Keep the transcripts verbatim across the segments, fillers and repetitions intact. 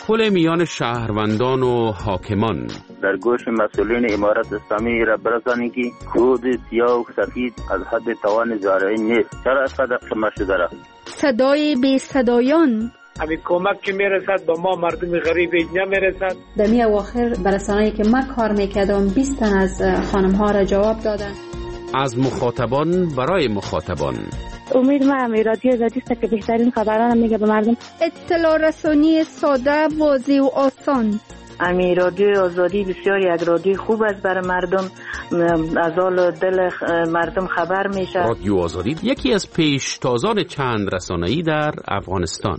تداخل میان شهروندان و حاکمان. در گوش مسئولین امارت اسلامی را برسانید که کود سیاه و سفید از حد توان زارعی نیست. چرا صدق شما شده را؟ صدای بی صدایان. همین کمک که میرسد با ما مردم غریب نمیرسد. در می اواخر برسانه‌ای که من کار میکردم بیست تن از خانم ها را جواب دادن. از مخاطبان برای مخاطبان. امید من رادیو آزادی است که بهترین خبران میگه به مردم. اطلاع رسانی ساده، واضح و آسان. امی رادیو آزادی بسیار یک رادیو خوب است برای مردم، از حال دل مردم خبر میشه. رادیو آزادی یکی از پیشتازان چند رسانه‌ای در افغانستان.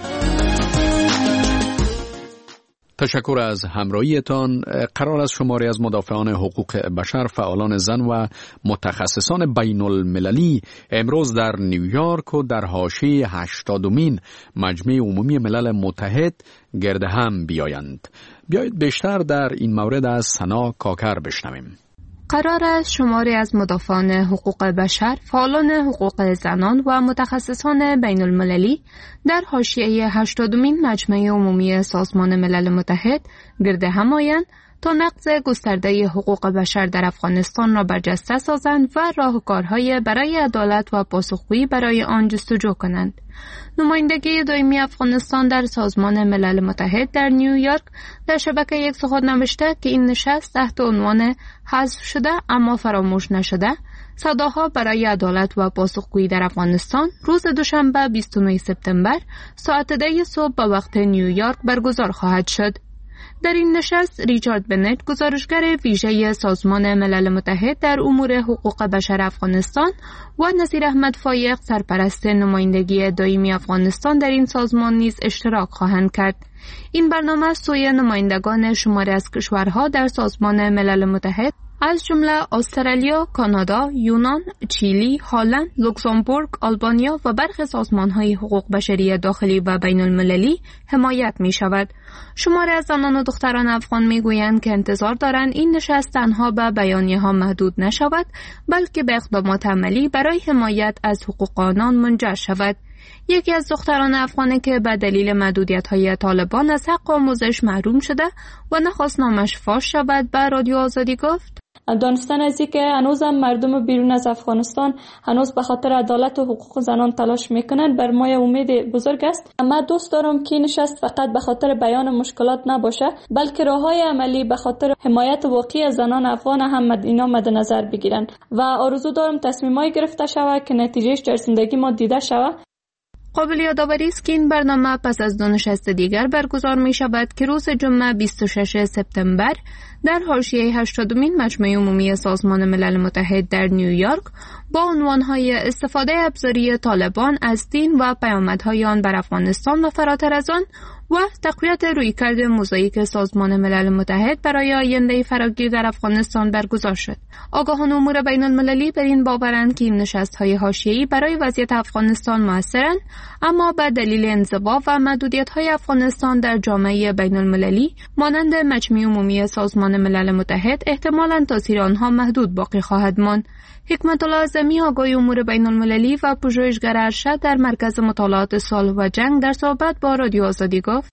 تشکر از همراهیتان. قرار است شماری از مدافعان حقوق بشر، فعالان زن و متخصصان بین المللی امروز در نیویورک و در حاشیه هشتادمین مجمع عمومی ملل متحد گرد هم بیایند. بیایید بیشتر در این مورد از سنا کاکر بشنویم. قرار است شماری از مدافعان حقوق بشر، فعالان حقوق زنان و متخصصان بین المللی در حاشیه هشتادمین مجمع عمومی سازمان ملل متحد گرد هم آیند تا نقض گسترده حقوق بشر در افغانستان را برجسته سازند و راهکارهای برای عدالت و پاسخگویی برای آن جستجو کنند. نمایندگی دائمی افغانستان در سازمان ملل متحد در نیویورک در شبکه یک سخن نوشته که این نشست تحت عنوان حذف شده اما فراموش نشده، صداها برای عدالت و پاسخگویی در افغانستان روز دوشنبه بیست و نه سپتامبر ساعت ده صبح به وقت نیویورک برگزار خواهد شد. در این نشست ریچارد بنت، گزارشگر ویژه سازمان ملل متحد در امور حقوق بشر افغانستان، و نصیر احمد فایق، سرپرست نمایندگی دائمی افغانستان در این سازمان نیز اشتراک خواهند کرد. این برنامه سوی نمایندگان شماری از کشورها در سازمان ملل متحد از جمله استرالیا، کانادا، یونان، چیلی، هلند، لوکزامبورگ، آلبانیا و برخی سازمان‌های حقوق بشری داخلی و بین المللی حمایت می شود. شماری از زنان و دختران افغان می گویند که انتظار دارند این نشست تنها به بیانیه ها محدود نشود، بلکه به اقدامات عملی برای حمایت از حقوق آنان منجر شود. یکی از دختران افغانی که به دلیل محدودیت‌های طالبان از حق آموزش محروم شده و نخواست نامش فاش شود به رادیو آزادی گفت: دانستن از اینکه هنوز هم مردم بیرون از افغانستان هنوز به خاطر عدالت و حقوق زنان تلاش میکنند بر ما امید بزرگ است. من دوست دارم که نشست فقط به خاطر بیان مشکلات نباشه، بلکه راههای عملی به خاطر حمایت واقعی از زنان افغان هم اینا مد نظر بگیرن و آرزو دارم تصمیمای گرفته شود که نتیجهش در زندگی ما دیده شود. قابل یادآوری است که این برنامه پس از دو نشست دیگر برگزار می شود که روز جمعه بیست و شش سپتامبر در حاشیه هشتادمین مجمع عمومی سازمان ملل متحد در نیویورک با عنوانهای استفاده ابزاری طالبان از دین و پیامدهای آن بر افغانستان و فراتر از آن و تقویت رویکرد موزاییک سازمان ملل متحد برای آینده فراگیر در افغانستان برگزار شد. آگاهان امور بین المللی بر این باورند که این نشست‌های حاشیه‌ای برای وضعیت افغانستان موثرند، اما به دلیل انزوا و محدودیت‌های افغانستان در جامعه بین المللی مانند مجمع عمومی سازمان ملل متحد احتمالاً تاثیر آنها محدود باقی خواهد ماند. حکمت الله اعظمی، آگاه امور بین المللی و پژوهشگر ارشد در مرکز مطالعات صلح و جنگ، در صحبت با رادیو آزادی گفت: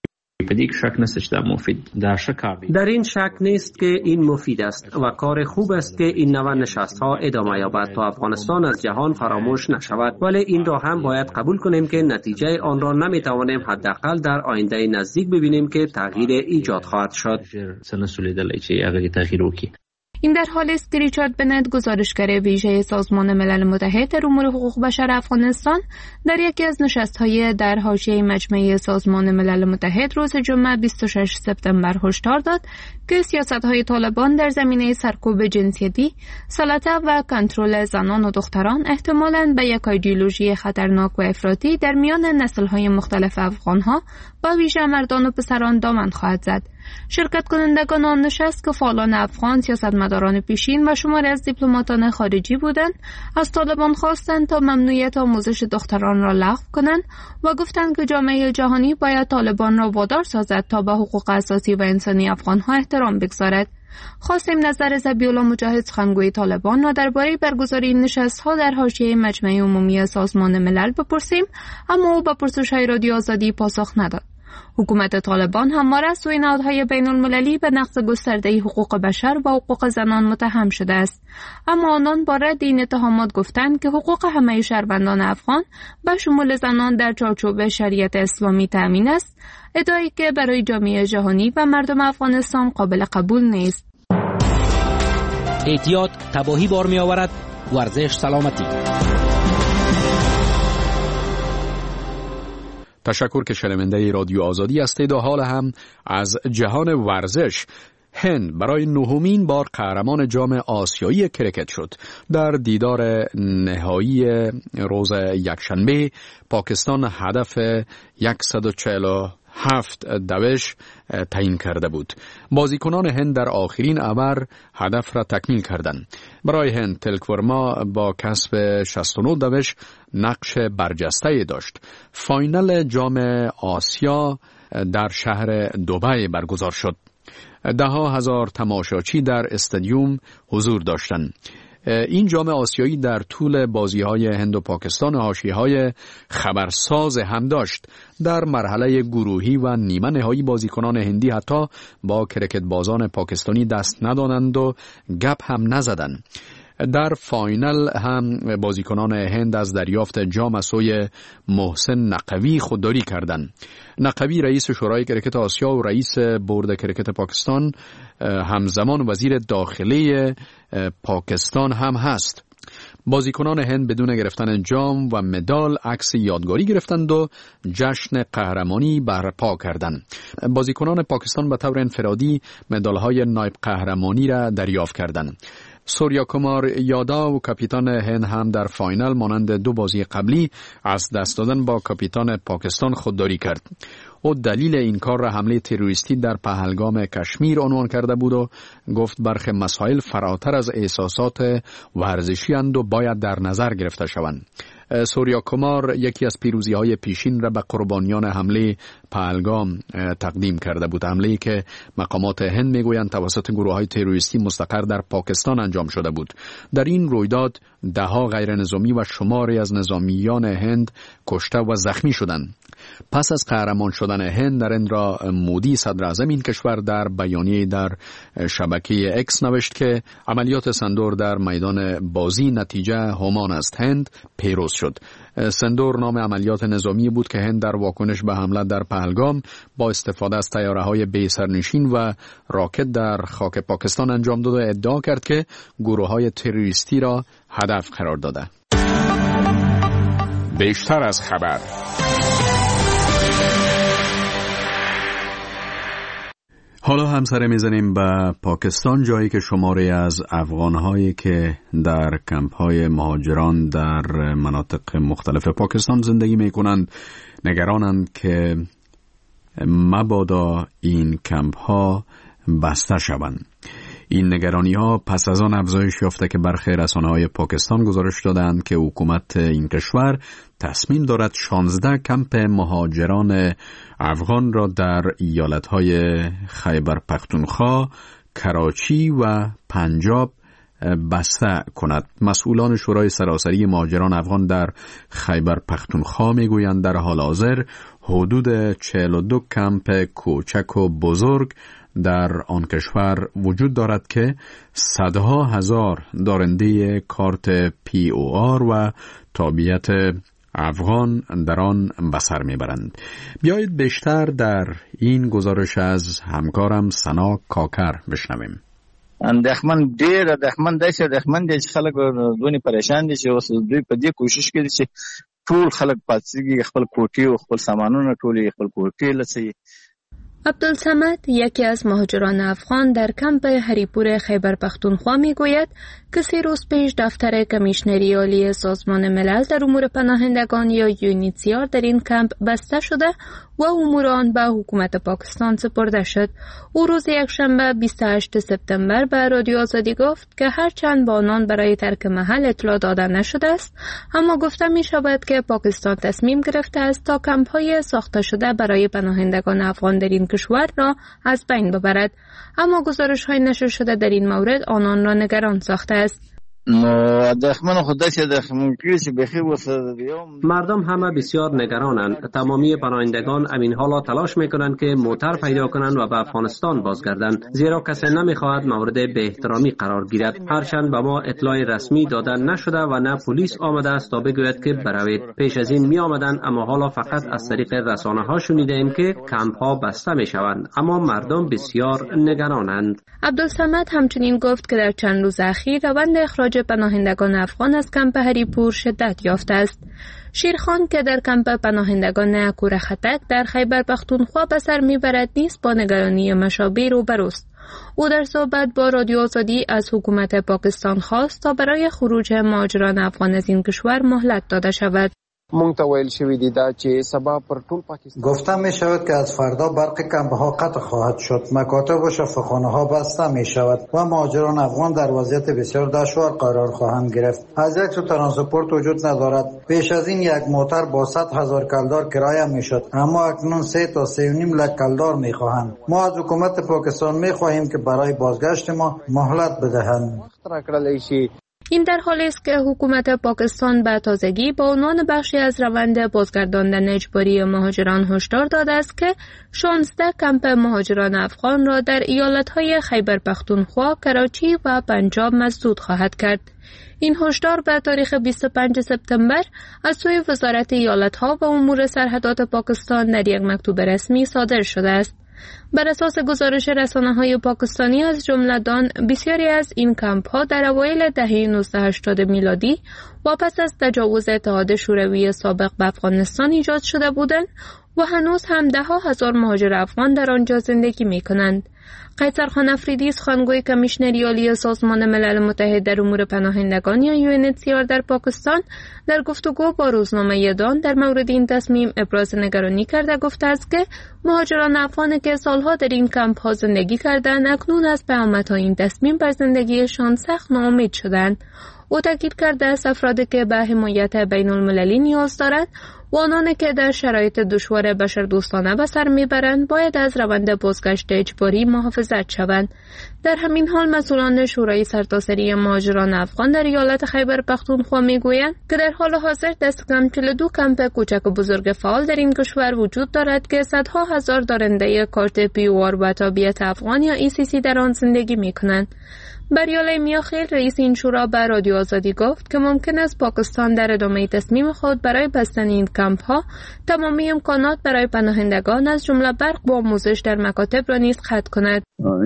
در این شک نیست که این مفید است و کار خوب است که این نوع نشست‌ها ادامه یابد تا افغانستان از جهان فراموش نشود، ولی این را هم باید قبول کنیم که نتیجه آن را نمیتوانیم حداقل در آینده نزدیک ببینیم که تغییر ایجاد خواهد شد. این در حالی است که ریچارد بنت، گزارشگر ویژه سازمان ملل متحد در امور حقوق بشر افغانستان، در یکی از نشست‌های در حاشیه مجمع سازمان ملل متحد روز جمعه بیست و شش سپتامبر هشدار داد که سیاست‌های طالبان در زمینه سرکوب جنسیتی، سلطه و کنترل زنان و دختران احتمالاً به یک ایدئولوژی خطرناک و افراطی در میان نسل‌های مختلف افغان‌ها با ویژه مردان و پسران دامن خواهد زد. شرکت کنندگان آن نشست که فعالان افغان، سیاستمداران پیشین و شماری از دیپلماتان خارجی بودند، از طالبان خواستند تا ممنوعیت آموزش دختران را لغو کنند و گفتند که جامعه جهانی باید طالبان را وادار سازد تا به حقوق اساسی و انسانی افغان‌ها احترام بگذارد. خواستیم نظر ذبیح‌الله مجاهد، سخنگوی طالبان، را درباره برگزاری این نشست‌ها در حاشیه مجمع عمومی سازمان ملل بپرسیم، اما او به پرسش‌های رادیو آزادی پاسخ نداد. حکومت طالبان همواره از سوی نهادهای بین المللی به نقض گسترده حقوق بشر و حقوق زنان متهم شده است. اما آنان با رد این اتهامات گفتند که حقوق همه شهروندان افغان به شمول زنان در چارچوب شریعت اسلامی تامین است، ادعایی که برای جامعه جهانی و مردم افغانستان قابل قبول نیست. احتیاط تباهی بار می آورد، ورزش سلامتی. تشکر که شنونده رادیو آزادی هستید و حال هم از جهان ورزش. هند برای نهمین بار قهرمان جام آسیایی کرکت شد. در دیدار نهایی روز یکشنبه پاکستان هدف صد و چهل و هفت دوش تعیین کرده بود. بازیکنان هند در آخرین اوور هدف را تکمیل کردند. برای هند تلک ورما با کسب شصت و نه دوش نقش برجسته داشت. فاینال جام آسیا در شهر دبی برگزار شد. ده ها هزار تماشاچی در استادیوم حضور داشتند. این جام آسیایی در طول بازی‌های هند و پاکستان حاشیه‌های خبرساز هم داشت. در مرحله گروهی و نیمه نهایی بازیکنان هندی حتی با کرکت بازان پاکستانی دست ندادند و گپ هم نزدند. در فاینال هم بازیکنان هند از دریافت جام از سوی محسن نقوی خودداری کردند. نقوی رئیس شورای کرکت آسیا و رئیس بورد کرکت پاکستان همزمان وزیر داخلی پاکستان هم هست. بازیکنان هند بدون گرفتن جام و مدال عکس یادگاری گرفتند و جشن قهرمانی برپا کردند. بازیکنان پاکستان به طور انفرادی مدال‌های نایب قهرمانی را دریافت کردند. سوریا کمار یادا و کاپیتان هند هم در فاینال مانند دو بازی قبلی از دست دادن با کاپیتان پاکستان خودداری کرد. او دلیل این کار را حمله تروریستی در پهلگام کشمیر عنوان کرده بود و گفت برخی مسائل فراتر از احساسات ورزشی اند و باید در نظر گرفته شوند. سوریا کمار یکی از پیروزی های پیشین را به قربانیان حمله پهلگام تقدیم کرده بود. حمله‌ای که مقامات هند میگویند توسط گروه های تروریستی مستقر در پاکستان انجام شده بود. در این رویداد ده ها غیر نظامی و شماری از نظامیان هند کشته و زخمی شدند. پس از قهرمان شدن هند، نریندرا مودی صدر اعظم این کشور در بیانیه در شبکه اکس نوشت که عملیات سندور در میدان بازی نتیجه همان است. هند پیروز شد. سندور نام عملیات نظامی بود که هند در واکنش به حمله در پهلگام با استفاده از طیاره‌های بی سرنشین و راکت در خاک پاکستان انجام داد و ادعا کرد که گروه‌های تروریستی را هدف قرار داده. بیشتر از خبر. حالا هم سر میزنیم به پاکستان، جایی که شماری از افغانهایی که در کمپ‌های مهاجران در مناطق مختلف پاکستان زندگی میکنند نگرانند که مبادا این کمپ‌ها بسته شوند. این نگرانی ها پس از آن افزایش یافته که برخی رسانه‌های پاکستان گزارش دادند که حکومت این کشور تصمیم دارد شانزده کمپ مهاجران افغان را در ایالت‌های خیبر پختونخوا، کراچی و پنجاب بسته کند. مسئولان شورای سراسری مهاجران افغان در خیبر پختونخوا میگویند در حال حاضر حدود چهل و دو کمپ کوچک و بزرگ در آن کشور وجود دارد که صدها هزار دارنده کارت پی او آر و تابعیت افغان در آن به سر میبرند. بیایید بیشتر در این گزارش از همکارم سنا کاکر بشنویم. اندېښمن ډېر اندېښمن دی چې اندېښمن دی چې خلک دونې پریشان دي چې اوس دوی په دې کوشش کوي چې ټول خلک پاتېږي خپل کوټې او خپل سامانونه ټول خپل کوټې لڅي. عبدالصمد یکی از مهاجران افغان در کمپ هریپور خیبر پختونخوا میگوید که سه روز پیش دفتر کمیشنری عالی سازمان ملل در امور پناهندگان یا یونیتسیار در این کمپ بسته شده و امور آن به حکومت پاکستان سپرده شد. او روز یکشنبه بیست و هشتم سپتامبر به رادیو آزادی گفت که هرچند با آنان برای ترک محل اطلاع داده نشده است، اما گفته می شود که پاکستان تصمیم گرفته است تا کمپ های ساخته شده برای پناهندگان افغان در این کشور را از بین ببرد، اما گزارش های نشر شده در این مورد آنان را نگران ساخته است. نو دخمن خود دست دخمن کیش بخی وسط دیوم مردم همه بسیار نگرانند. تمامی پناهندگان امین حالا تلاش میکنند که موتر پیدا کنند و به افغانستان بازگردند، زیرا کسی نمیخواهد مورد به احترامی قرار گیرد. هرچند به ما اطلاع رسمی دادن نشده و نه پلیس آمده است تا بگوید که بروید. پیش از این می آمدند، اما حالا فقط از طریق رسانه ها شنیده ایم که کمپ ها بسته می شوند، اما مردم بسیار نگرانند. عبدالصمد همچنین گفت که در چند روز اخیر روند اخراج پناهندگان افغان از کمپ هریپور شدت یافته است. شیرخان که در کمپ پناهندگان اکور خطک در خیبر پختونخوا به سر میبرد نیز با نگرانی مشابه روبروست. او در صحبت با رادیو آزادی از حکومت پاکستان خواست تا برای خروج مهاجران افغان از این کشور مهلت داده شود. گفته می شود که از فردا برق کمپ ها قطع خواهد شد، مکاتب و شفاخانه ها بسته می شود و مهاجران افغان در وضعیت بسیار دشوار قرار خواهند گرفت. از یک سو ترانسپورت وجود ندارد. پیش از این یک موتر با صد هزار کلدار کرایه می شد، اما اکنون سه تا سه و نیم لک کلدار می خواهند. ما از حکومت پاکستان می خواهیم که برای بازگشت ما مهلت بدهند. این در حالی است که حکومت پاکستان به تازگی با عنوان بخشی از روند بازگرداندن اجباری مهاجران هشدار داده است که شانزده کمپ مهاجران افغان را در ایالت‌های خیبر پختونخوا، کراچی و پنجاب مسدود خواهد کرد. این هشدار به تاریخ بیست و پنجم سپتامبر از سوی وزارت ایالت‌ها و امور سرحدات پاکستان در یک مکتوب رسمی صادر شده است. بر اساس گزارش رسانه‌های پاکستانی از جمله دان، بسیاری از این کمپ‌ها در اوایل دهه نوزده هشتاد میلادی و پس از تجاوز اتحاد شوروی سابق به افغانستان ایجاد شده بودند و هنوز هم ده ها هزار مهاجر افغان در آنجا زندگی می‌کنند. قیصر خان افریدی، سخنگوی کمیشنری عالی سازمان ملل متحد در امور پناهندگان یا یو ان اچ سی آر در پاکستان، در گفتگو با روزنامه دان در مورد این تصمیم ابراز نگرانی کرده گفته است که مهاجران افغان که سالها در این کمپ ها زندگی کردند اکنون از پیامدهای این تصمیم بر زندگیشان سخت ناامید شدند. او تاکید کرده است افرادی که به حمایت بین المللی نیاز دارند و آنان که در شرایط دشوار بشردوستانه به سر میبرند باید از روند بازگشت اجباری محافظت شوند. در همین حال مسئولان شورای سرتاسری مهاجران افغان در ایالت خیبر پختونخوا میگویند که در حال حاضر دست کم چهل و دو کمپ کوچک و بزرگ فعال در این کشور وجود دارد که صدها هزار دارنده کارت پی او آر و تابعیت افغان یا ای سی سی در آن زندگی میکنند. بریال میاخیل، رئیس این شورا، به رادیو آزادی گفت که ممکن است پاکستان در ادامه تصمیم خود برای بستن این کمپ ها تمامی امکانات برای پناهندگان از جمله برق و آموزش در مکاتب را نیز قطع کند.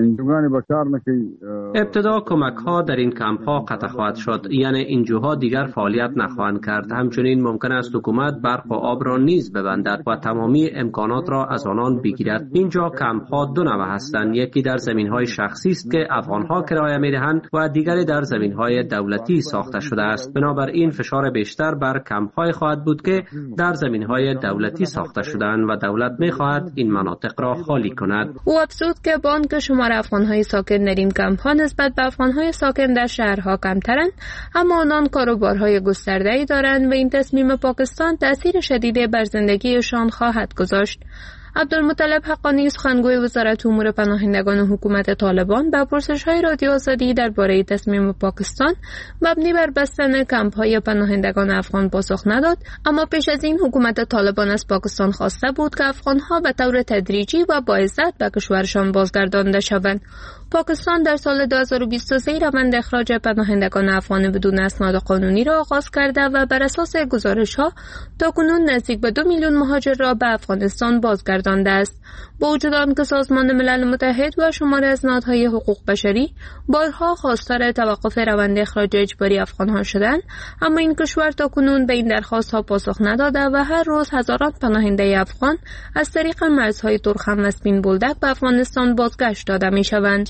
ابتدا کمک ها در این کمپ ها قطع خواهد شد، یعنی انجوها دیگر فعالیت نخواهند کرد. همچنین ممکن است حکومت برق و آب را نیز ببندد و تمامی امکانات را از آنان بگیرد. اینجا کمپ ها دو نوع هستند، یکی در زمین های شخصی است که افغان ها کرایه میدهند و دیگری در زمین های دولتی ساخته شده است. بنابراین فشار بیشتر بر کمپ های خواهد بود که در زمین های دولتی ساخته شده‌اند و دولت میخواهد این مناطق را خالی کند. او افزود که با آنکه شمار افغان‌های ساکن در این کمپ‌ها نسبت به افغان‌های ساکن در شهرها کمترند، اما آنان کاروبارهای گسترده‌ای دارند و این تصمیم پاکستان تأثیر شدیدی بر زندگیشان خواهد گذاشت. عبدالمطلب حقانی، سخنگوی وزارت امور پناهندگان و حکومت طالبان، به پرسش‌های رادیو آزادی درباره تصمیم پاکستان مبنی بر بستن کمپ‌های پناهندگان افغان پاسخ نداد، اما پیش از این حکومت طالبان از پاکستان خواسته بود که افغان‌ها به طور تدریجی و با عزت به کشورشان بازگردانده شوند. پاکستان در سال دو هزار و بیست و سه روند اخراج پناهندگان افغان بدون اسناد قانونی را آغاز کرده و بر اساس گزارش‌ها تاکنون نزدیک به دو میلیون مهاجر را به افغانستان بازگردانده است. با وجود آنکه سازمان ملل متحد و شماری از نهادهای حقوق بشری بارها خواستار توقف روند اخراج اجباری افغان‌ها شدند، اما این کشور تاکنون به این درخواست‌ها پاسخ نداده و هر روز هزاران پناهنده افغان از طریق مرزهای ترخم و سپین بولدک به افغانستان بازگشت داده می‌شوند.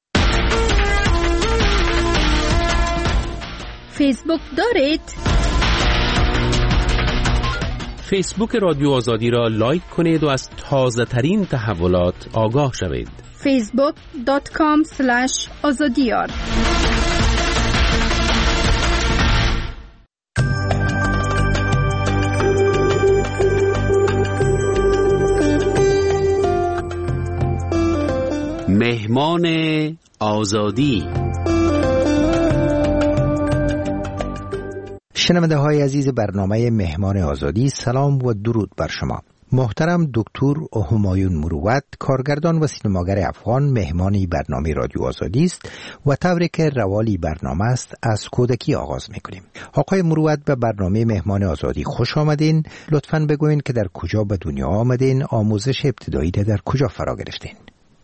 فیسبوک دارید؟ فیسبوک رادیو آزادی را لایک کنید و از تازه ترین تحولات آگاه شوید. فیسبوک دات کام اسلش آزادیار. مهمان آزادی. شنونده های عزیز برنامه مهمان آزادی، سلام و درود بر شما. محترم دکتر همایون مروت، کارگردان و سینماگر افغان، مهمانی برنامه رادیو آزادی است و طوری که روالی برنامه است از کودکی آغاز میکنیم. آقای مروت، به برنامه مهمان آزادی خوش آمدین. لطفاً بگوین که در کجا به دنیا آمدین، آموزش ابتدایی در کجا فرا گرفتین؟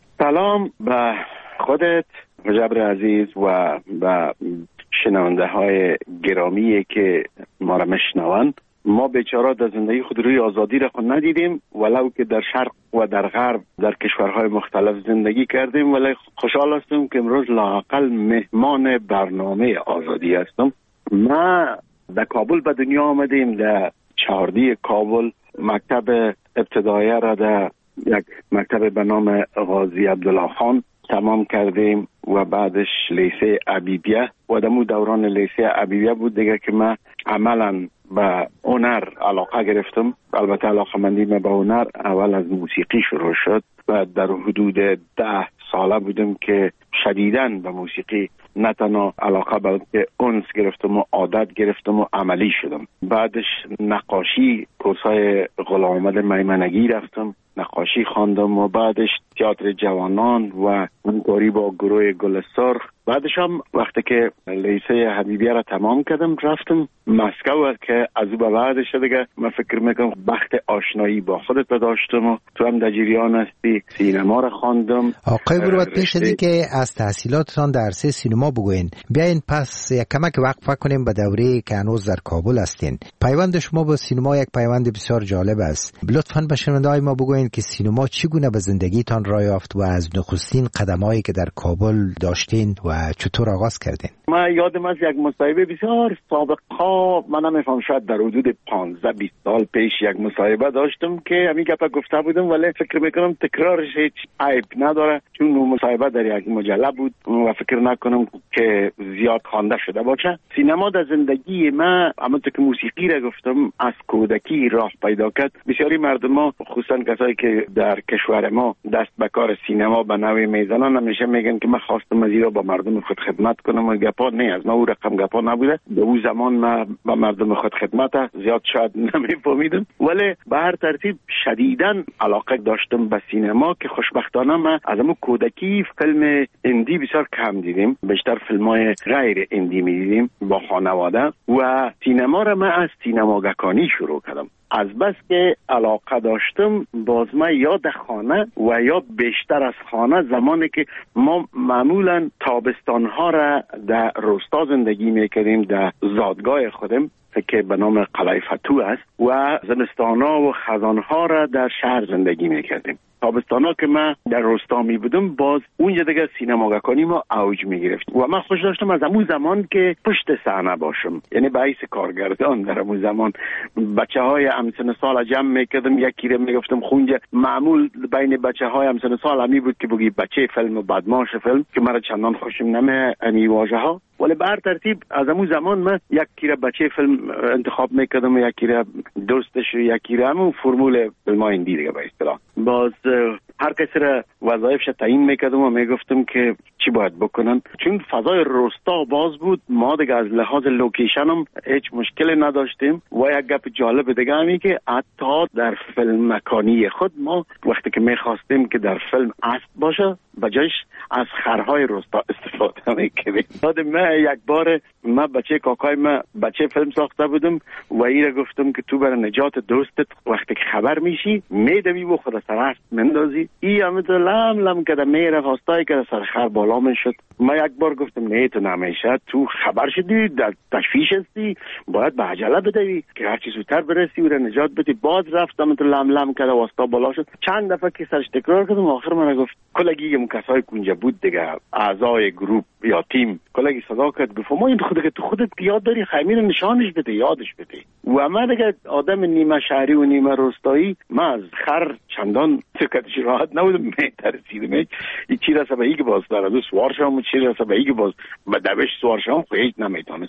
سلام به خودت مجبر عزیز و به شنونده های گرامی که ما را میشنوند. ما بیچاره در زندگی خود روی آزادی را خود ندیدیم، ولو که در شرق و در غرب در کشورهای مختلف زندگی کردیم، ولی خوشحال هستم که امروز لااقل مهمان برنامه آزادی هستم. ما در کابل به دنیا آمدیم، در چهاردی کابل مکتب ابتدایی را در یک مکتب به نام غازی عبدالله خان تمام کردیم و بعدش لیسه عبیبیه و دمو دوران لیسه عبیبیه بود دیگه که من عملا به هنر علاقه گرفتم. البته علاقه مندی من به هنر اول از موسیقی شروع شد و در حدود ده ساله بودم که شدیداً به موسیقی نه تنها علاقه بلکه انس گرفتم و عادت گرفتم و عملی شدم. بعدش نقاشی، کورسای غلام محمد میمنگی رفتم، نقاشی خواندم و بعدش تئاتر جوانان و همکاری با گروه گل سرخ. بعدش هم وقتی که لیسه حبیبیه را تمام کردم رفتم مسکو که از او به بعدش دیگه من فکر میکنم بخت آشنایی با خودت داشتم و تو هم در جریان هستی. سینما را خواندم. آقای مروت، پیش از اینکه از تحصیلاتتان در عرصه سینما بگوین، بیاین پس یک کمک وقفه کنیم به دوره که هنوز در کابل هستین. پیوند شما با سینما یک پیوند بسیار جالب است. لطفاً به شنونده‌های ما بگوین که سینما چگونه به زندگیتان راه یافت و از نخستین قدمایی که در کابل داشتین و چطور آغاز کردین؟ من یادم از یک مصاحبه بسیار سابقا، من نمیفهم شاید در حدود پانزده بیست سال پیش یک مصاحبه داشتم که همین گپا گفته بودم، ولی فکر میکنم تکرارش هیچ عیب نداره چون اون مصاحبه در یک مجله بود و فکر نکنم که زیاد خوانده شده باشه. سینما در زندگی من، همونطور که موسیقی را گفتم، از کودکی راه پیدا کرد. بسیاری مردم ما، خصوصا کسایی که در کشور ما دست به کار سینما به نوعی میزنن، همیشه میگن که من خواستم از ایرا با مردم خود خدمت کنم و گپا نه از ما او رقم گپا نبوده. به اون زمان من با مردم خود خدمت زیاد شاید نمیفهمیدم، ولی به هر ترتیب شدیداً علاقه داشتم به سینما که خوشبختانه من از همون کودکی فیلم اندی بسیار کم دیدیم، بیشتر فیلم‌های غیر اندی می‌دیدیم با خانواده و سینما را من از سینماگکانی شروع کردم. از بس که علاقه داشتم، باز ما یا در خانه و یا بیشتر از خانه، زمانی که ما معمولا تابستانها را در روستا زندگی میکردیم، در زادگاه خودم که به نام قلعه فتوح است، و زمستانها و خزانها را در شهر زندگی میکردیم. تابستانا که من در روستا می بودم، باز اونجا دیگه سینماگکانی ما اوج می گرفت و من خوش داشتم از همون زمان که پشت صحنه باشم، یعنی به حیث کارگردان در همون زمان بچه های همسن سال جمع میکردم، یکی رو میگفتم خونجا. معمول بین بچه های همسن سال همی بود که بگی بچه فیلم و بدماش فیلم که مرا چندان خوشم نمی امی واژه ها، ولی به هر ترتیب از همون زمان من یکی رو بچه فیلم انتخاب میکردم و یکی رو دوستش و یکی رو همون فرمول فیلم های اندی دیگه به اصطلاح. باز هر کسی را وظایفش تعیین میکردم و میگفتم که چی باید بکنن، چون فضای روستا باز بود. ما دیگه از لحاظ لوکیشن هم هیچ مشکلی نداشتیم و یک گپ جالب دیگه همی که حتی در فیلم مکانی خود ما وقتی که میخواستیم که در فیلم اسب باشه، بجایش از خرهای روستا استفاده میکردیم. یادم من یک بار من بچه کاکای من بچه فیلم ساخته بودم و ایره گفتم که تو برای نجات دوستت وقتی که خبر میشی میدوی و خود سر اسب مندازی. ای همینطور لم لم کده میره خواستای که سر خر بالا میشد. من یک بار گفتم نه تو نمیشه، تو خبر شدی در تشویش هستی، باید به عجله بدوی که هرچی زودتر برسی و نجات بدی. باز رفتم تو لم لم کده واسطا بالا شد. چند دفعه که سرش تکرار کردم، آخر من گفت کلگی اون کسای کنجا بود دیگه، اعضای گروپ یا تیم، کلگی صدا کرد گفت ما این خودت تو خودت یاد داری، خمیر نشانش بده، یادش بده. و من دیگه آدم نیمه شهری و نیمه روستایی، من از خر چندان سکتش راحت نبودم، میترسیدم این چی رسه به ای که باز داره دو سوار شم و چی رسه به ای که باز به دوش سوار شم خیلی نمیتونستم.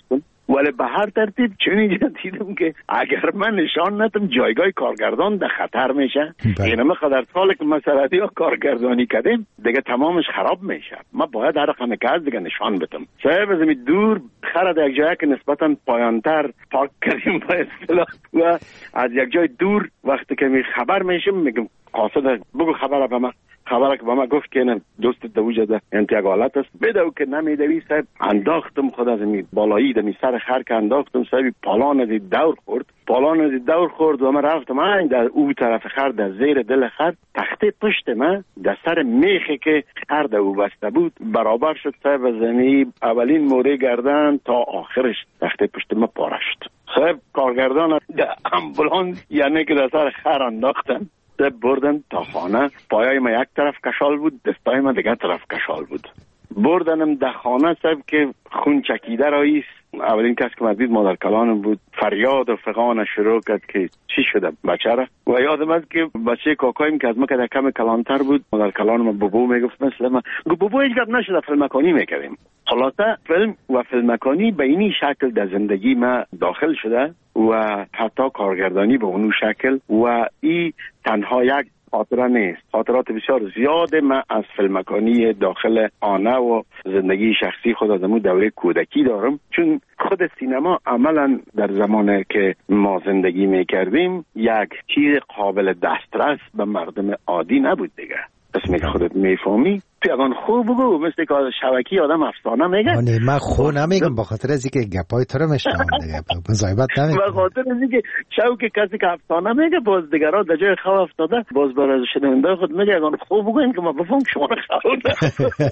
ولی به هر ترتیب چون اینجا دیدم که اگر من نشان ندم جایگاه کارگردان در خطر میشه. یعنی ما قدر سال که مسئله یا کارگردانی کردیم دیگه تمامش خراب میشه. ما باید هر رقم که از دیگه نشان بدم. صاحب از این دور خرد یک جایی که نسبتا پایانتر پارک کردیم با اصطلاح و از یک جای دور وقتی که می خبر میشم میگم قاصد بگو خبر به من. خبره که با ما گفت که نه دوست دوجه ده انتیاگ حالت است بدو که نمیدوی صاحب انداختم خود از می بالایی دمی سر خر که انداختم صاحب پالان از دور خورد پالان از دور خورد و من رفتم این در او طرف خر در زیر دل خر تخته پشت من در سر میخی که خر در او بسته بود برابر شد صاحب از اولین موره گردن تا آخرش تخته پشت من پاره شد. صاحب کارگردان در امبولانس یعنی که در سر خر انداختن بردن تا خانه. پایای ما یک طرف کشال بود دستای ما دیگه طرف کشال بود. بردنم در خانه صاحب که خون چکیده راییست. اولین کس که مدید مادر کلانم بود فریاد و فغان شروع کرد که چی شده بچه را و یادم است که بچه کاکایم که از ما که در کم کلانتر بود مادر کلانم بابو میگفت مثل ما گفت بابو هیچ گپ نشده فیلمکانی میکردیم. خلاصه فیلم و فیلمکانی به اینی شکل در زندگی ما داخل شده و حتی کارگردانی به اونو شکل و ای تنها یک خاطره نیست. خاطرات بسیار زیاده من از فیلمکانی داخل آنه و زندگی شخصی خود از امون دوره کودکی دارم چون خود سینما عملا در زمانی که ما زندگی میکردیم یک چیز قابل دسترس به مردم عادی نبود دیگه. اسمی که خودت میفهمی تو اگان خوب بگو مثل که شبکی آدم افسانه میگه. آنه من خو نمیگم با خاطر از اینکه گپای تو رو میشنم دیگه مزایبت نمیگم با خاطر از اینکه شوک کسی که افسانه میگه باز دیگران در جای خو افتاده باز برای شنونده خود میگه اگان خوب بگو این که ما بفهم شما رو خو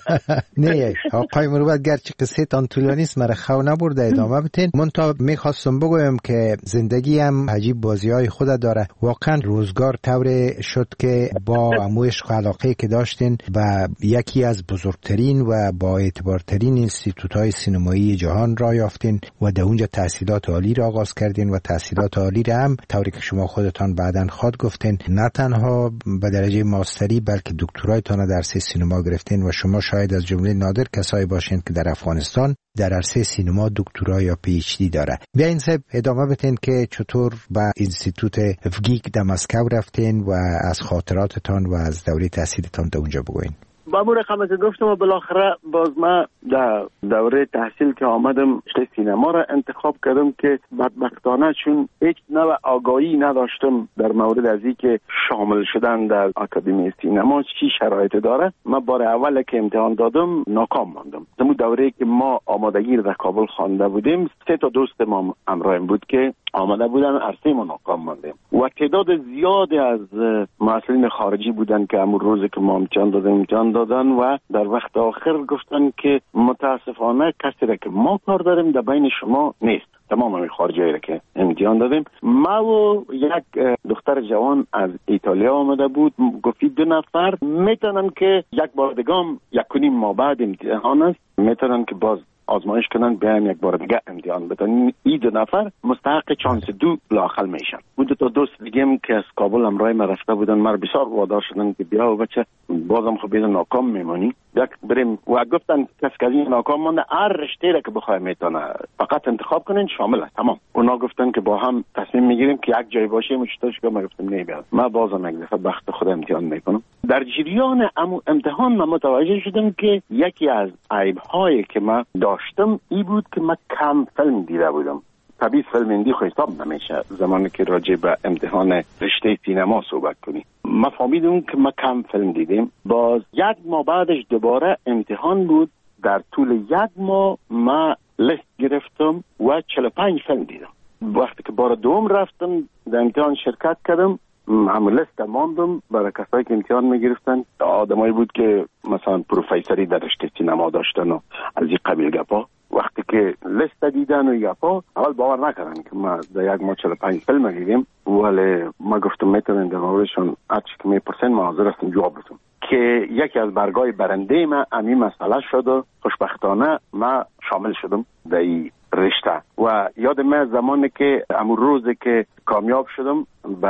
نه آقای مروت گرچه قصه تان طولانی است مرا خو نبرده ادامه بتین. من تا میخواستم بگویم که زندگی هم عجیب بازی های خود داره. واقعا روزگار طوری شد که با عمویش علاقه که داشتین و یکی از بزرگترین و با اعتبارترین اینستیتوت‌های سینمایی جهان را یافتین و در اونجا تحصیلات عالی را آغاز کردین و تحصیلات عالی را هم طوری که شما خودتان بعداً خود گفتین نه تنها به درجه ماستری بلکه دکترایتان در عرصه سینما گرفتین و شما شاید از جمله نادر کسایی باشین که در افغانستان در عرصه سینما دکترا یا پی اچ دی داره. بیاین صاحب ادامه بدین که چطور به اینستیتوت افگیک در مسکو رفتین و از خاطراتتان و از دوره تحصیلتان در اونجا بگوین. با مور خمه که گفتم و بالاخره باز ما در دوره تحصیل که آمدم رشته سینما را انتخاب کردم که بدبختانه چون هیچ نوع آگاهی نداشتم در مورد از این که شامل شدن در آکادمی سینما چی شرایط داره. من بار اول که امتحان دادم ناکام ماندم. در دوره که ما آمادگی در کابل خوانده بودیم سه تا دوست ما همراهم بود که آمده بودن عرصه ما ناکام ماندیم و تعداد زیادی از مسئولین خارجی بودن که امروز روزی که ما امتحان دادیم امتحان دادن و در وقت آخر گفتن که متاسفانه کسی را که ما کار داریم در بین شما نیست. تمام همین خارجی را که امتحان دادیم ما و یک دختر جوان از ایتالیا آمده بود گفتی دو نفر میتونن که یک بار دیگه یک و نیم ماه بعد امتحان است میتونن که باز آزمایش کنن بیایم یک بار دیگه امتحان بدن. این دو نفر مستحق چانس دو لااقل میشن. بود تا دوست دیگه که از کابل همراه ما رفته بودن مر بسیار وادار شدن که بیا و بچه بازم خب بیدن ناکام میمونی یک بریم و گفتن کس که این ناکام مانده هر رشته را که بخواه میتونه فقط انتخاب کنین شامل است تمام. اونا گفتن که با هم تصمیم میگیریم که یک جای باشیم و چطورش که ما گفتم نه بیاد ما بازم یک دفعه بخت خود امتحان میکنم. در جریان امتحان من متوجه شدم که یکی از عیب‌هایی که ما داشتم ای بود که من کم فیلم دیده بودم. طبیعی فیلم هندی خو حساب نمیشه زمانی که راجع به امتحان رشته سینما صحبت کنی. ما فهمیدم که ما کم فیلم دیدیم. باز یک ماه بعدش دوباره امتحان بود. در طول یک ماه ما لیست گرفتم و چهل و پنج فیلم دیدم. وقتی که بار دوم رفتم در امتحان شرکت کردم هم لیست ماندم برای کسایی که امتحان میگرفتن. آدمایی بود که مثلا پروفیسوری در رشته سینما داشتن و از این قبیل گپا. وقتی که لیست دیدن و یپا اول باور نکردن که ما در یک ماه چهل و پنج فیلم دیدیم ولی ما گفتم میتونن در موردشون هرچی که میپرسن ما حاضر هستم جواب بدم که یکی از برگای برنده ما همین مسئله شد و خوشبختانه ما شامل شدم در این رشته. و یاد من زمانی که امروز روزی که کامیاب شدم به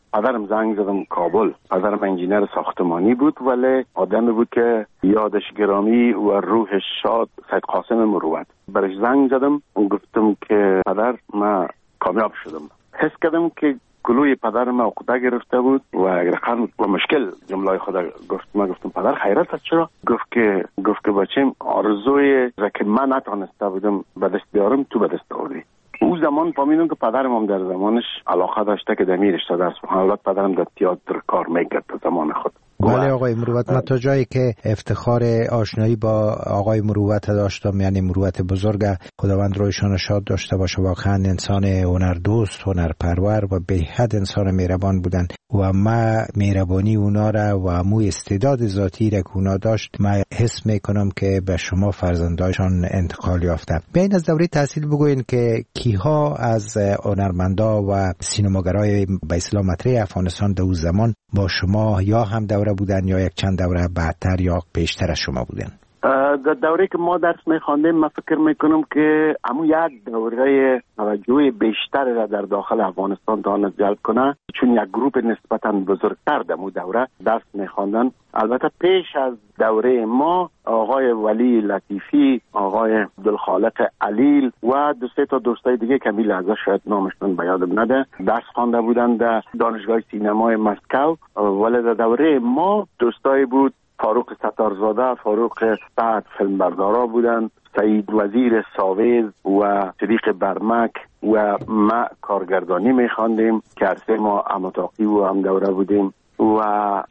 پدرم زنگ زدم کابل. پدرم انجینر ساختمانی بود ولی آدمی بود که یادش گرامی و روحش شاد، سید قاسم مروت. برش زنگ زدم و گفتم که پدر من کامیاب شدم. حس کردم که گلوی پدرم عقده گرفته بود و رقم و مشکل جمله خدا گفت. من گفتم پدر خیرت است چرا؟ گفت که گفت که بچم آرزوی را که من نتونسته بودم به دست بیارم تو به دست آوردی. او زمان فهمیدم که پدرم هم در زمانش علاقه داشته که در رشته درس بخونه. البته پدرم در تئاتر کار میکرد در زمان خود. بله آقای مروت، من تا جایی که افتخار آشنایی با آقای مروت داشتم، یعنی مروت بزرگ، خداوند رویشان شاد داشته باشه، واقعا انسان هنردوست، هنرپرور و به حد انسان مهربان بودن و ما مهربانی اونا را و مو استعداد ذاتی را که اونا داشت من حس میکنم که به شما فرزندایشان انتقال یافته. بیاین از دوره تحصیل بگوین که کیها از هنرمندا و سینماگرای به اصطلاح مطرح افغانستان در اون زمان با شما یا هم دوره بودن یا یک چند دوره بعدتر یا پیشتر از شما بودن؟ در دوره که ما درس میخواندیم من فکر میکنم که همون یک دوره توجه بیشتر را در داخل افغانستان تواند جلب کنه، چون یک گروپ نسبتا بزرگتر در اون دوره درس میخواندن. البته پیش از دوره ما آقای ولی لطیفی، آقای عبدالخالق علیل و دو سه تا دوستای دیگه که میل ازش شاید نامشون به یادم نده درس خوانده بودن در دانشگاه سینمای مسکو. ولی در دوره ما دوستای بود فاروق ستارزاده، فاروق سعد فیلمبردارا بودن، سعید وزیر ساویز و صدیق برمک و ما کارگردانی میخواندیم که هر ما اماتاقی و هم دوره بودیم و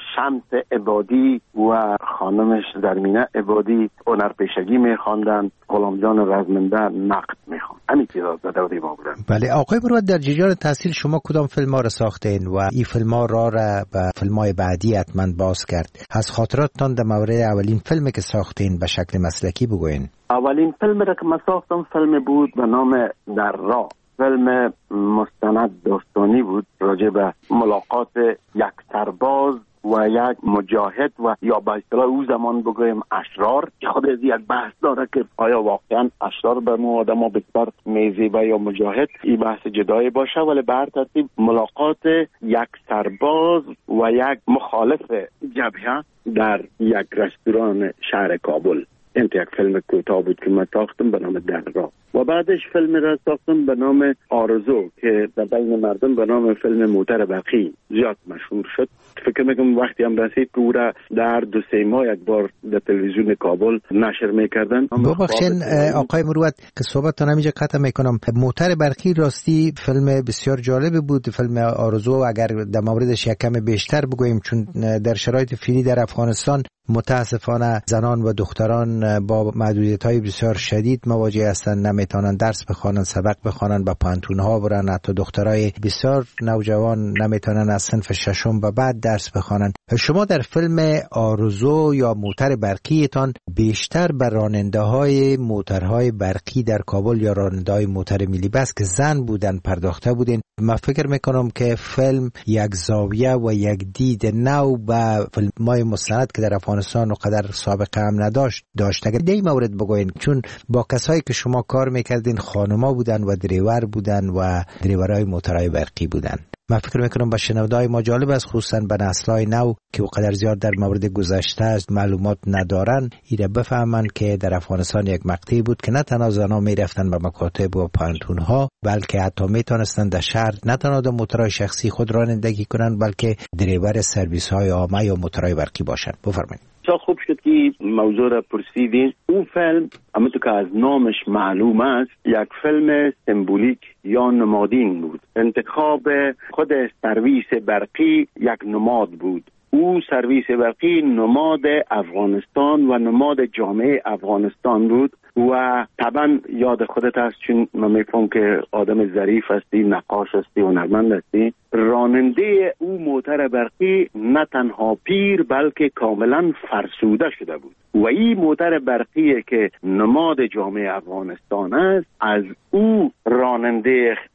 شمس عبادی و خانمش زرمینه عبادی هنرپیشگی میخواندن، غلام جان رزمنده نقد میخواند. همین چیزا در دوره ما بودن. بله آقای مروت، در جریان تحصیل شما کدام فیلم ها را ساختین و این فیلم ها را را به فیلم های بعدی حتما باز کرد؟ از خاطراتتان در مورد اولین فیلمی که ساختین به شکل مسلکی بگوین. اولین فیلمی را که من ساختم فیلم بود به نام در راه. فیلم مستند داستانی بود راجع به ملاقات یک سرباز و یک مجاهد و یا به اصطلاح او زمان بگویم اشرار، که خود از یک بحث داره که آیا واقعا اشرار به ما آدم بسیار میزیبه یا مجاهد، این بحث جدایی باشه. ولی به هر ترتیب ملاقات یک سرباز و یک مخالف جبهه در یک رستوران شهر کابل. این یک فیلم کوتاه بود که من ساختم به نام در راه و بعدش فیلم را ساختم به نام آرزو که در بین مردم به نام فیلم موتر برقی زیاد مشهور شد. فکر میکنم وقتی هم رسید که او را در دو سه ماه یک بار در تلویزیون کابل نشر میکردن. ببخشید آقای مروت که صحبتتان همینجا قطع میکنم. موتر برقی راستی فیلم بسیار جالب بود. فیلم آرزو اگر در موردش یک کم بیشتر بگوییم، چون در شرایط فعلی در افغانستان متاسفانه زنان و دختران با محدودیت‌های بسیار شدید مواجه هستند، نمیتونن درس بخوانن، سبق بخوانن، با پانتون‌ها برن. حتی دخترای بسیار نوجوان نمیتونن از صنف ششم و بعد درس بخوانن. شما در فیلم آرزو یا موتر برقیتان بیشتر بر راننده‌های موترهای برقی در کابل یا راننده‌های موتر ملی بس که زن بودن پرداخته بودین. من فکر میکنم که فیلم یک زاویه و یک دید نو به فیلم‌های مستند که در افغانستان و قدر سابقه هم نداشت داشت. اگر در این مورد بگوین، چون با کسایی که شما کار میکردین خانما بودن و دریور بودن و دریورای موترهای برقی بودن. من فکر میکنم با شنونده‌های ما جالب است، خصوصا به نسل‌های نو که قدر زیاد در مورد گذشته است معلومات ندارن، ایره بفهمن که در افغانستان یک مقطعی بود که نه تنها زنان میرفتن به مکاتب و پانتون‌ها، بلکه حتی میتونستن در شهر نه تنها در موترهای شخصی خود رانندگی کنن، بلکه دریور سرویس‌های عامه یا موترهای برقی باشن. بفرمایید. خوب شد که موضوع را پرسیدین. اون فیلم همونطور که از نامش معلوم است یک فیلم سمبولیک یا نمادین بود. انتخاب خود سرویس برقی یک نماد بود. او سرویس برقی نماد افغانستان و نماد جامعه افغانستان بود و طبعا یاد خودت هست، چون من میفهم که آدم ظریف هستی، نقاش هستی، هنرمند هستی. راننده او موتر برقی نه تنها پیر بلکه کاملا فرسوده شده بود و این موتر برقی که نماد جامعه افغانستان است، از او راننده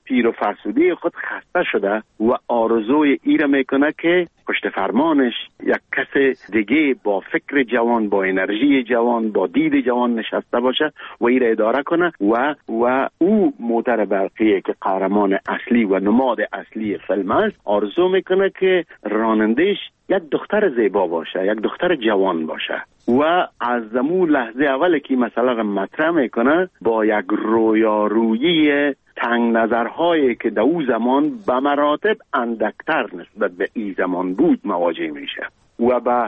پیر و فرسوده خود خسته شده و آرزوی ای را میکنه که پشت فرمانش یک کس دیگه با فکر جوان، با انرژی جوان، با دید جوان نشسته باشه و ای را اداره کنه و و او موتر برقیه که قهرمان اصلی و نماد اصلی فیلم است، آرزو میکنه که رانندش یک دختر زیبا باشه، یک دختر جوان باشه و از زمون لحظه اول که مسئله را مطرح میکنه با یک رویارویی تنگ نظرهایی که در او زمان به مراتب اندکتر نسبت به این زمان بود مواجه میشه و به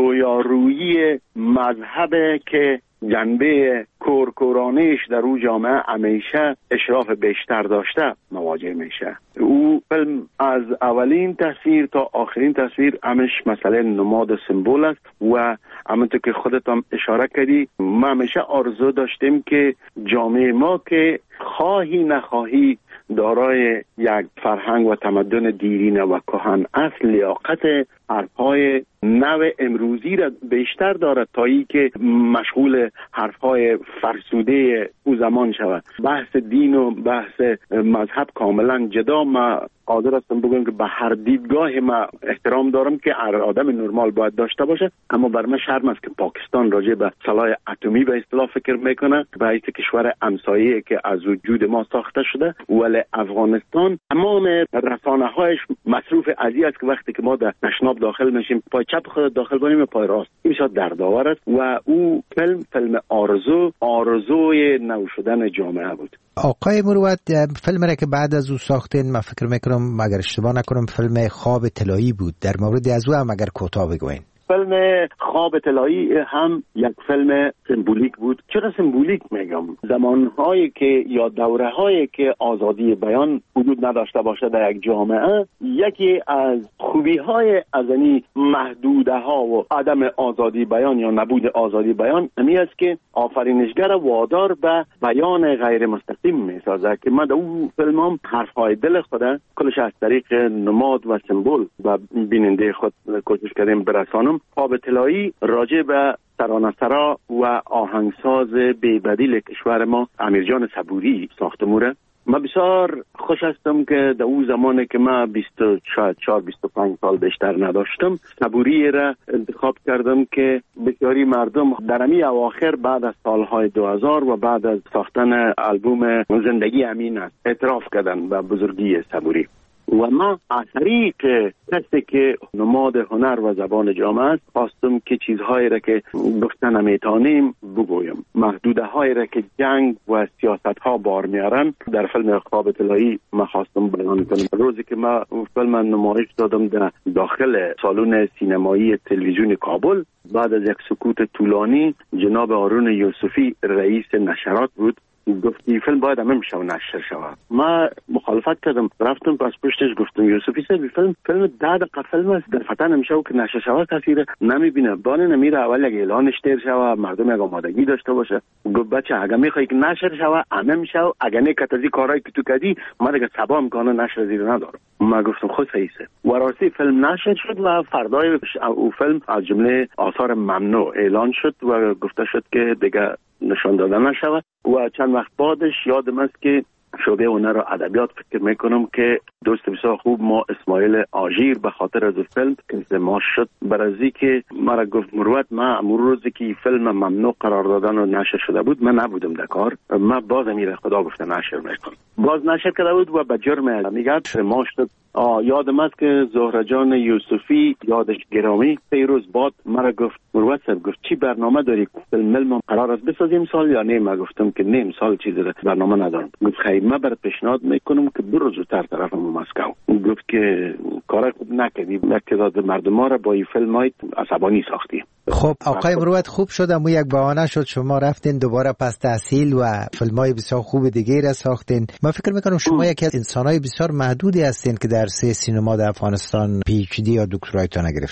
رویارویی مذهب که جنبه کورکورانیش در او جامعه همیشه اشراف بیشتر داشته مواجه میشه. او فیلم از اولین تصویر تا آخرین تصویر همش مسئله نماد سمبول است و همونطور که خودت هم اشاره کردی ما همیشه آرزو داشتیم که جامعه ما که خواهی نخواهی دارای یک فرهنگ و تمدن دیرینه و کهن اصل لیاقت حرفهای نو امروزی را بیشتر دارد تا ای که مشغول حرفهای فرسوده او زمان شود. بحث دین و بحث مذهب کاملا جدا. ما قادر هستم بگم که به هر دیدگاه ما احترام دارم که هر آدم نرمال باید داشته باشه، اما بر من شرم است که پاکستان راجع به سلاح اتمی به اصطلاح فکر میکنه به حیث کشور همسایه که از وجود ما ساخته شده، ولی افغانستان تمام رسانه‌هایش مصروف ازی است که وقتی که ما در تشناب داخل میشیم پای چپ خود داخل کنیم و پای راست، این بسیار دردآور است و او فیلم فیلم آرزو آرزوی نو شدن جامعه بود. آقای مروت، فیلم را که بعد از او ساختین من فکر میکنم اگر اشتباه نکنم فیلم خواب طلایی بود، در مورد از او هم اگر کوتاه بگوین. فیلم خواب طلایی هم یک فیلم سمبولیک بود. چرا سمبولیک میگم؟ زمانهایی که یا دوره‌هایی که آزادی بیان وجود نداشته باشه در یک جامعه، یکی از خوبی‌های ازنی محدوده‌ها و عدم آزادی بیان یا نبود آزادی بیان همی است که آفرینشگر وادار به بیان غیر مستقیم میسازه که من در اون فیلم هم حرف‌های دل خود کلش از طریق نماد و سمبول و بیننده خود کوشش کردیم برسانم. خواب طلایی راجع به ترانه‌سرا و آهنگساز بی‌بدیل کشور ما امیرجان صبوری ساخته موره. من بسیار خوش هستم که در اون زمانی که من بیست و چهار بیست و پنج سال بیشتر نداشتم صبوری را انتخاب کردم که بسیاری مردم در امی اواخر بعد از سالهای دو هزار و بعد از ساختن آلبوم زندگی امین است اعتراف کردن به بزرگی صبوری و ما از طریق کسی که نماد هنر و زبان جامعه است خواستم که چیزهایی را که گفتن نمیتونیم بگویم، محدوده هایی را که جنگ و سیاست ها بار میارن در فیلم خواب طلایی ما خواستم بیان کنم. روزی که ما فیلم نمایش دادم در داخل سالن سینمایی تلویزیون کابل، بعد از یک سکوت طولانی جناب هارون یوسفی رئیس نشرات بود گفتی فیلم باید همه میشه و نشر شود. ما مخالفت کردم، رفتم پس پشتش گفتم یوسفی صاحب فیلم فیلم ده دقیقه فیلم است، در فتن نمیشه و که نشر شود کسی نمیبینه، بانه نمیره اول یک اعلانش تیر شود مردم یک آمادگی داشته باشه. گفت بچه اگه میخوای که نشر شود همه میشه و اگه نه کتازی کارهایی که تو کردی ما دیگه سبا میکنه نشر زیر ندارم. ما گفتم خود صحیحه و راستی فیلم نشر شد و فردای او فیلم از جمله آثار ممنوع اعلان شد و گفته شد که دیگه نشان داده نشود و چند وقت بعدش یادم است که شعبه هنر و ادبیات فکر میکنم که دوست بسیار خوب ما اسماعیل آژیر به خاطر از فیلم که ما شد برازی که مرا گفت مروت ما امور روزی که فیلم ممنوع قرار دادن و نشر شده بود من نبودم در کار، ما باز امیر خدا گفته نشر میکنم، باز نشر کرده بود و به جرم میگه ما شد. یادم است که زهره جان یوسفی یادش گرامی سه روز بعد مرا گفت مروت صاحب گفت چی برنامه داری فیلم ما قرار است بسازیم سال یا نه؟ ما گفتم که نیم سال چیزی برنامه ندارم. گفت خیر من برات پیشنهاد میکنم که برو زودتر طرف مسکو. گفت که کار خوب نکردی، تعداد مردم را با این فیلم های عصبانی ساختی. خب آقای مروت خوب شد امو یک بهانه شد شما رفتین دوباره پس تحصیل و فیلم های بسیار خوب دیگه را ساختین. من فکر میکنم شما یکی از انسان های بسیار محدودی هستین که در سه سینما در افغانستان پی اچ دی یا دکترایتون گرفتین.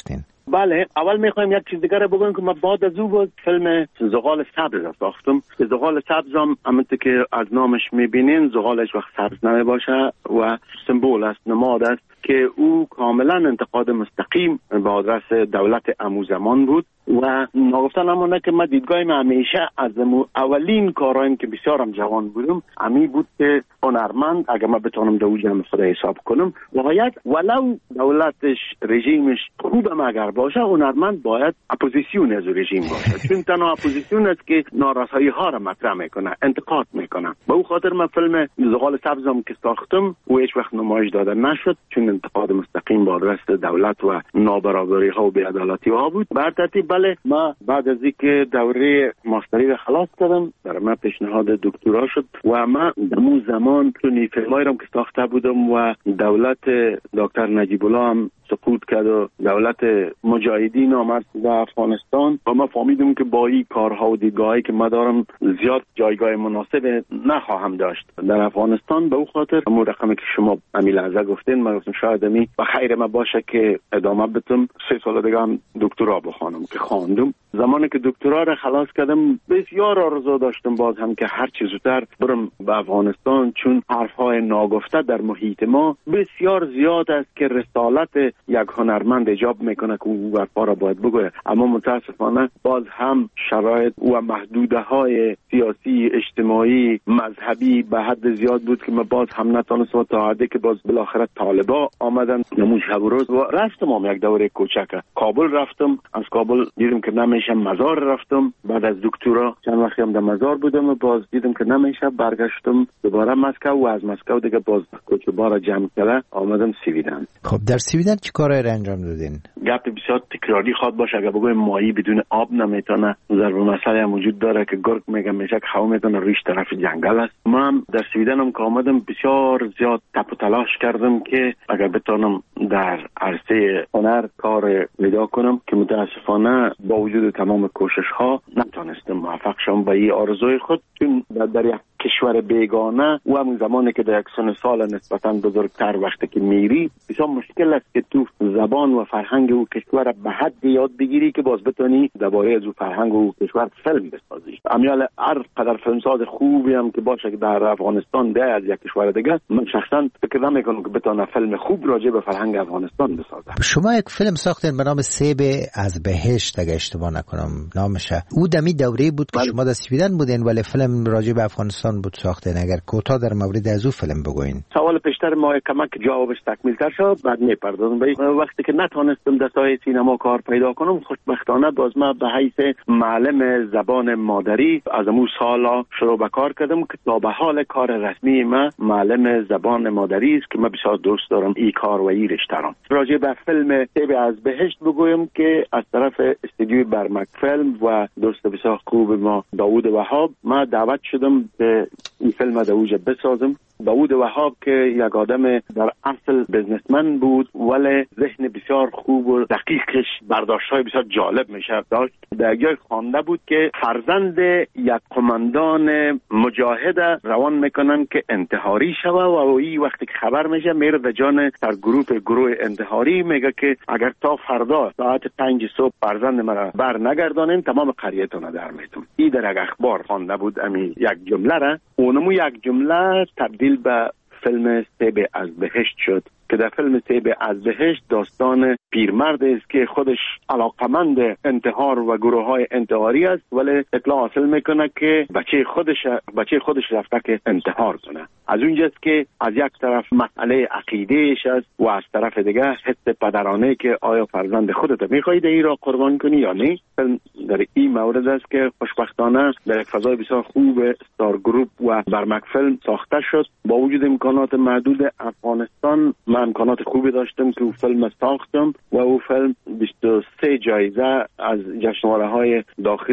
بله، اول میخوایم یک چیز دیگر بگم که من بعد از او بود فیلم زغال سبز ساختم که زغال سبز هم همونطور که از نامش میبینین زغالش وقت سبز نمی باشه و سمبول است، نماد است که او کاملا انتقاد مستقیم به آدرس دولت امو زمان بود و ناگفتن همونه که من دیدگاهیم همیشه از اولین کارهایم که بسیارم جوان بودم امی بود که هنرمند اگر من بتونم دو جمع خدا حساب کنم باید ولو دولتش رژیمش خوبم اگر باشه هنرمند باید اپوزیسیون از رژیم باشه چون تنها اپوزیسیون است که نارسایی ها را مطرح میکنه، انتقاد میکنه. به او خاطر من فیلم زغال سبزم که ساختم و هیچ وقت نمایش داده نشد چون انتقاد مستقیم با آدرس دولت و نابرابری ها و بی‌عدالتی ها بود. بر ترتیب بله، ما بعد از اینکه دوره ماستری را خلاص کردم در من پیشنهاد دکترا شد و ما در اون زمان چون فیلمایی را که ساخته بودم و دولت دکتر نجیب الله هم سقوط کرد و دولت مجاهدین آمد در افغانستان و ما فهمیدیم که با این کارها و دیدگاهی که ما دارم زیاد جایگاه مناسب نخواهم داشت در افغانستان. به او خاطر همون رقمی که شما امی لحظه گفتین من گفتم شاید امی و خیر ما باشه که ادامه بدم، سه سال دیگه هم دکترا بخوانم که خواندم. زمانی که دکترا را خلاص کردم بسیار آرزو داشتم باز هم که هر چه زودتر برم به افغانستان چون حرفهای ناگفته در محیط ما بسیار زیاد است که رسالت یک هنرمند ایجاب میکنه که او برپا را باید بگوید، اما متاسفانه باز هم شرایط و محدوده های سیاسی اجتماعی مذهبی به حد زیاد بود که ما باز هم نتونستم تا حدی که باز بالاخره طالبا آمدن نمون شب و روز و رفتم هم یک دوره کوچک کابل رفتم، از کابل دیدم که نمیشه مزار رفتم، بعد از دکترا چند وقتی هم در مزار بودم و باز دیدم که نمیشه برگشتم دوباره مسکو و از مسکو دیگه باز کوچبارا جمع کرده آمدم سویدن. خب در سویدن چی کارهای را انجام دادین؟ گپ بسیار تکراری خواد باشه اگر بگویم ماهی بدون آب نمیتونه، ضرب مسئله هم وجود داره که گرگ میگه میشه که هوا میتونه ریش طرف جنگل است. من در سویدن هم که آمدم بسیار زیاد تپ و تلاش کردم که اگر بتونم در عرصه هنر کار پیدا کنم که متاسفانه با وجود تمام کوشش ها نتونستم موفق شم به این آرزوی خود چون در یک کشور بیگانه و همون زمانی که در یک سن سال نسبتاً بزرگتر وقتی که میری بسیار مشکل است که تو زبان و فرهنگ او کشور به حد یاد بگیری که باز بتونی درباره از او فرهنگ و کشور فیلم بسازی. امیال هر قدر فیلمساز خوبی هم که باشه که در افغانستان ده از یک کشور دیگه من شخصا فکر نمیکنم که بتونه فیلم خوب راجع به فرهنگ افغانستان بسازه. شما یک فیلم ساختین به نام سیب از بهشت اگه اشتباه نکنم نامشه، او دمی دوره بود که شما در سویدن بودین ولی فیلم راجع به افغانستان بود ساختین. اگر کوتاه در مورد از او فیلم بگوین. سوال پیشتر ما کمک جوابش تکمیل تر شد بعد میپردازم. وقتی که نتونستم در ساحه سینما کار پیدا کنم خوشبختانه باز ما به حیث معلم زبان مادری از امو سالا شروع به کار کردم که تا به حال کار رسمی ما معلم زبان مادری است که من بسیار دوست دارم این کار و این رشته را. راجع به فیلم سیب از بهشت بگویم که از طرف استودیوی برمک فیلم و دوست بسیار خوب ما داوود وهاب ما دعوت شدم که این فیلم در اوج بسازم. داوود وهاب که یک آدم در اصل بزنسمن بود ولی ذهن بسیار خوب و دقیقش برداشت‌های بسیار جالب میشه داشت. در جای خوانده بود که فرزند یک قماندان مجاهد روان میکنن که انتحاری شوه و این وقتی که خبر میشه میره در جان در گروه گروه انتحاری میگه که اگر تا فردا ساعت پنج صبح فرزند مرا بر نگردانین تمام قریتون در میتون. این در یک اخبار خوانده بود امی یک جمله را اونمو یک جمله تبدیل به فیلم سیب از بهشت شد که در فیلم سیب از بهشت داستان پیرمرد است که خودش علاقمند انتحار و گروه های انتحاری است ولی اطلاع حاصل میکنه که بچه خودش بچه خودش رفته که انتحار کنه. از اونجاست که از یک طرف مسئله عقیدهش است و از طرف دیگه حس پدرانه که آیا فرزند خودت میخواهی این را قربان کنی یا نه. در این مورد است که خوشبختانه در یک فضای بسیار خوب استار گروپ و برمک فیلم ساخته شد. با وجود امکانات محدود افغانستان من امکانات خوبی داشتم که او فیلم ساختم و او فیلم بیست و سه جایزه از جشنواره های داخلی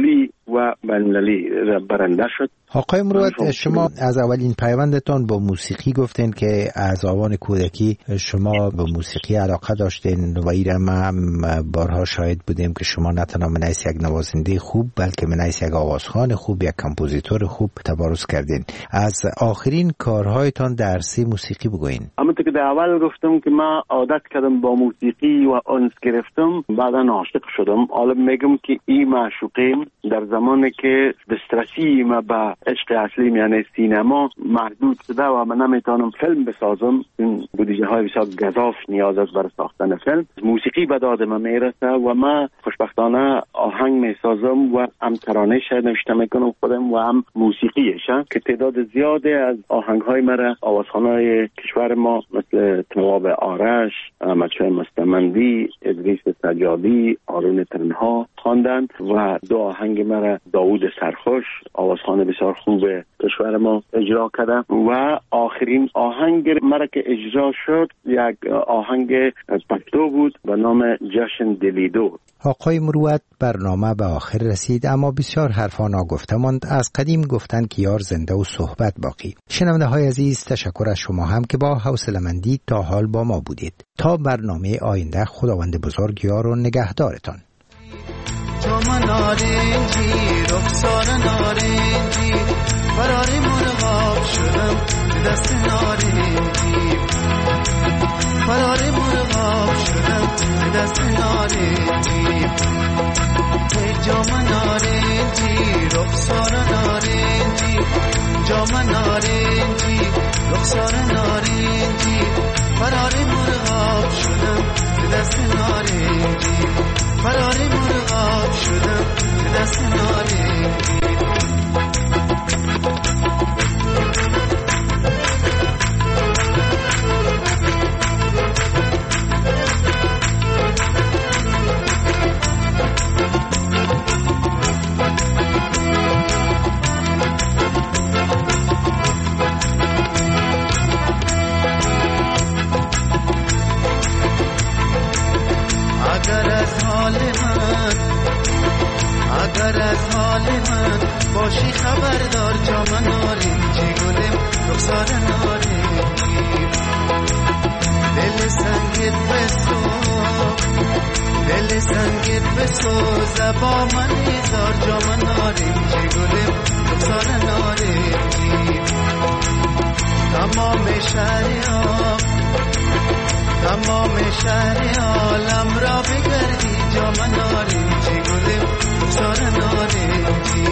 و بین‌المللی برنده شد. آقای مروت، شما از اولین پیوندتان با موسیقی گفتین که از آوان کودکی شما به موسیقی علاقه داشتین و این هم بارها شاهد بودیم که شما نه تنها من از یک نوازنده خوب بلکه من از یک آوازخوان خوب، یک کمپوزیتور خوب تبارز کردین. از آخرین کارهایتان درسی موسیقی بگوین. همونطور که در اول گفتم که من عادت کردم با موسیقی و انس گرفتم، بعدا عاشق شدم. حالا میگم که این معشوقیم در زمانی که دسترسی ما به عشق اصلی یعنی سینما محدود شده و من نمیتونم فیلم بسازم، این بودجه های بسیار گزاف نیاز است برای ساختن فیلم. موسیقی به داد من میرسه و من خوشبختانه آهنگ میسازم و هم ترانه شاید نوشته میکنم خودم و هم موسیقیش که تعداد زیاده از آهنگ های مرا آوازخوانای کشور ما مثل تواب آرش، احمدشاه مستمندی، ادریس سجادی، آرون تنها خواندن و دو آهنگ مرا داوود سرخوش آوازخوان بسیار خوب کشور ما اجرا کرده و آخرین آهنگ مرا که اجرا شد یک آهنگ پشتو بود به نام جشن دلیدو. آقای مروت، برنامه به آخر رسید اما بسیار حرفا ناگفته ماند. از قدیم گفتن که یار زنده و صحبت باقی. شنونده های عزیز، تشکر از شما هم که با حوصله‌مندی تا حال با ما بودید. تا برنامه آینده، خداوند بزرگ یار و نگهدارتان. جام نارنجی، رخسار نارنجی، فرار مرغاب شدم به دست نارنجی، فرار مرغاب شدم به دست نارنجی. جام نارنجی، رخسار نارنجی، جام نارنجی، رخسار نارنجی، فرار مرغاب شدم به دست نارنجی، فرار مرغاب شدم به دست نارنجی. اگر از حال من باشی خبردار، جام نارنجی گلم رخسار نارنجی، دل سنگت بسو، دل سنگت بسوز با من هزار، جام نارنجی گلم رخسار نارنجی. تمام شهریار، تمام شهر عالم را بگردی، جام نارنجی گلم رخسار نارنجی.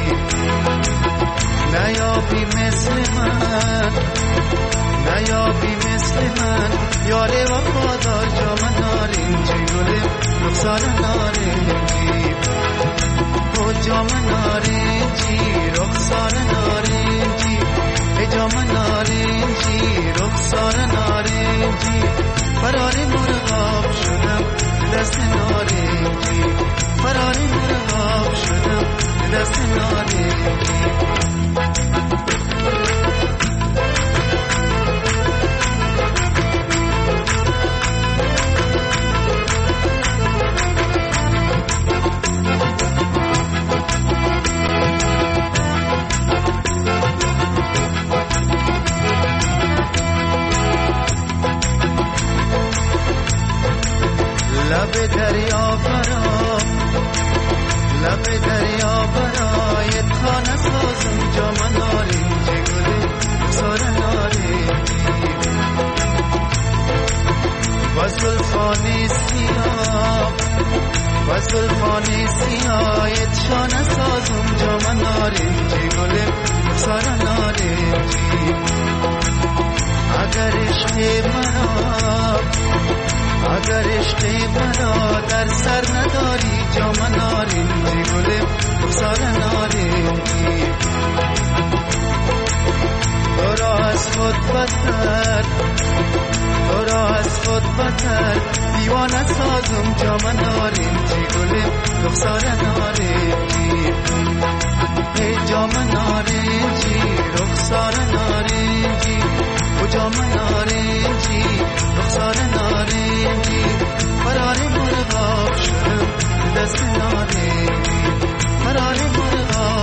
نیابی مثل من، نیابی مثل من یار وفادار، جام نارنجی گلم رخسار نارنجی. او جام نارنجی، رخسار نارنجی، ای جام نارنجی، رخسار نارنجی، فرار مرغاب شدم دست نارنجی، فرار مرغاب شدم دست نارنجی. لب دریا برا، لب دریا برای تا نسازم، جام نارنجی گل رخسار نارنجی. و زلفان سیاه، و زلفان سیاه تا نسازم، جام نارنجی گل رخسار نارنجی. اگر عشق مرا، اگر عشق مرا در سر نداری، جام نارنجی گلم رخسار نارنجی. تو را از خود بتر، تو را از خود بتر دیوانه سازم، جام نارنجی گلم رخسار نارنجی. ای جام نارنجی، رخسار نارنجی، او جام نارنجی، رخسار نارنجی، فرار مرغاب شدم دست نارنجی، فرار مرغاب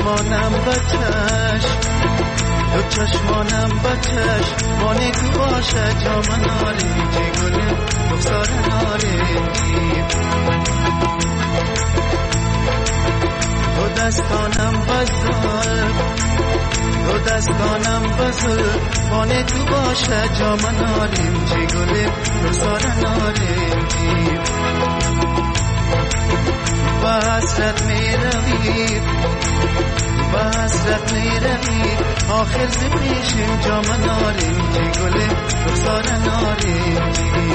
چشمانم بچش دو چشمانم بچش مانه تو باشه جام نارنجی گل رخسار نارنجی دو دستانم بزل دو دستانم بزل مانه تو باشه جام نارنجی گل رخسار نارنجی با حسرت می روید با حسرت می روید آخر ز پیشم جام نارنجی گل رخسار نارنجی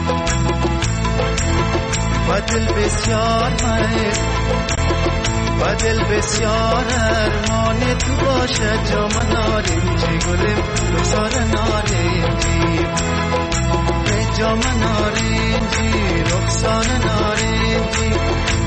و دل بسیار مهر و دل بسیار ارمان تو باشه جام نارنجی گل رخسار نارنجی جام نارنجی رخسار نارنجی